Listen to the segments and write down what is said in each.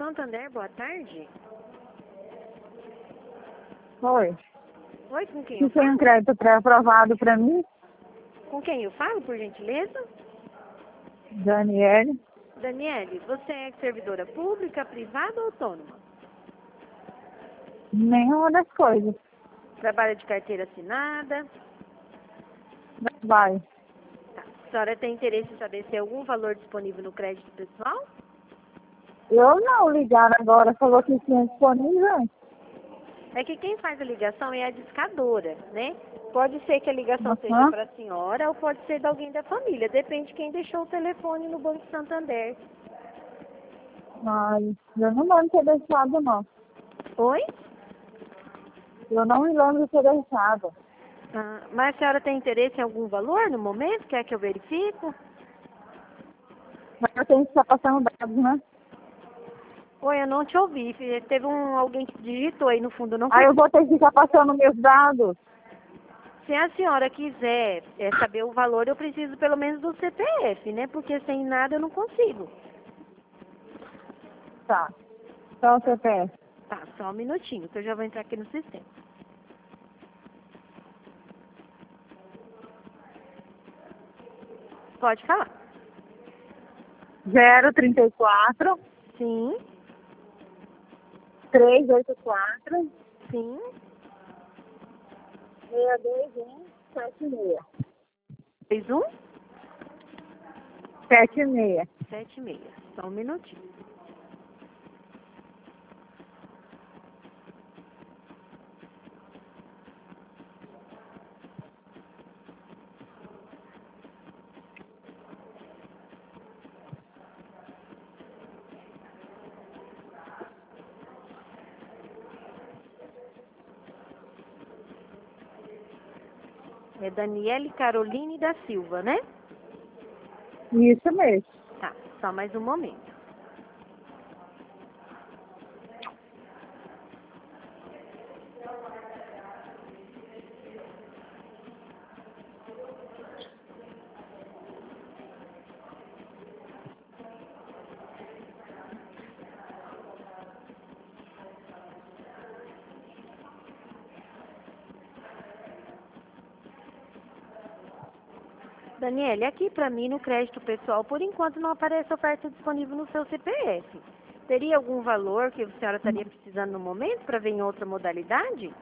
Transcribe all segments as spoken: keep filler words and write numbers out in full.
Santander, boa tarde. Oi. Oi, com quem eu Você tem falo? um crédito pré-aprovado para mim? Com quem eu falo, por gentileza? Daniele. Daniele, você é servidora pública, privada ou autônoma? Nenhuma das coisas. Trabalha de carteira assinada? Vai. Tá. A senhora tem interesse em saber se tem algum valor disponível no crédito pessoal? Eu não ligaram agora, falou que tinha disponível. É que quem faz a ligação é a discadora, né? Pode ser que a ligação seja Aham. para a senhora ou pode ser de alguém da família. Depende de quem deixou o telefone no Banco Santander. Mas eu não lembro de ter deixado, não. Oi? Eu não me lembro de ter deixado. Ah, mas a senhora tem interesse em algum valor no momento? Quer que eu verifico? Mas eu tenho que estar passando dados, né? Oi, eu não te ouvi. Teve um, alguém que digitou aí no fundo. Eu não Aí eu consegui. vou ter que ficar passando meus dados. Se a senhora quiser é, saber o valor, eu preciso pelo menos do C P F, né? Porque sem nada eu não consigo. Tá. Então você tem. Tá, só um minutinho, que eu já vou entrar aqui no sistema. Pode falar. zero trinta e quatro, Sim, trezentos e oitenta e quatro, sim. seis dois um, sete seis. Fez um? sete seis. Sete e meia. Só um minutinho. É Daniele Caroline da Silva, né? Isso mesmo. Tá, só mais um momento. Daniele, aqui para mim no crédito pessoal, por enquanto não aparece oferta disponível no seu C P F. Teria algum valor que a senhora estaria precisando no momento para ver em outra modalidade?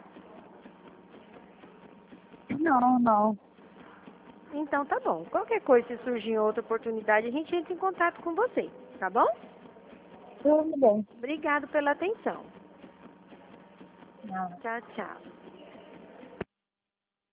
Não, não. Então tá bom. Qualquer coisa, se surgir outra oportunidade, a gente entra em contato com você, tá bom? Tudo bem. Obrigado pela atenção. Não. Tchau, tchau.